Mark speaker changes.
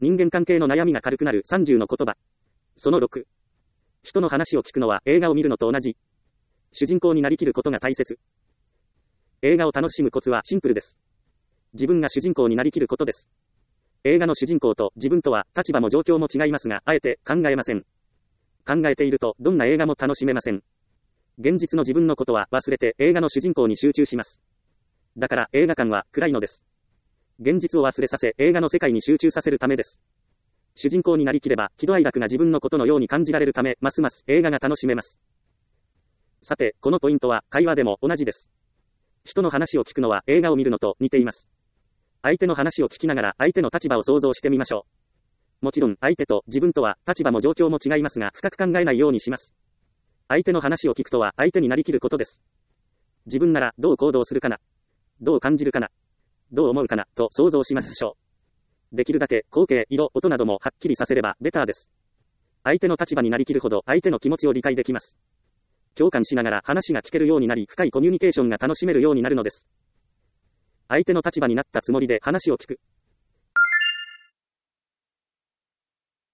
Speaker 1: 人間関係の悩みが軽くなる30の言葉。その6。人の話を聞くのは映画を見るのと同じ。主人公になりきることが大切。映画を楽しむコツはシンプルです。自分が主人公になりきることです。映画の主人公と自分とは立場も状況も違いますが、あえて考えません。考えているとどんな映画も楽しめません。現実の自分のことは忘れて映画の主人公に集中します。だから映画館は暗いのです。現実を忘れさせ映画の世界に集中させるためです。主人公になりきれば喜怒哀楽が自分のことのように感じられるため、ますます映画が楽しめます。さて、このポイントは会話でも同じです。人の話を聞くのは映画を見るのと似ています。相手の話を聞きながら相手の立場を想像してみましょう。もちろん相手と自分とは立場も状況も違いますが、深く考えないようにします。相手の話を聞くとは相手になりきることです。自分ならどう行動するかな、どう感じるかな、どう思うかなと想像しましょう。できるだけ光景、色、音などもはっきりさせればベターです。相手の立場になりきるほど相手の気持ちを理解できます。共感しながら話が聞けるようになり、深いコミュニケーションが楽しめるようになるのです。相手の立場になったつもりで話を聞く。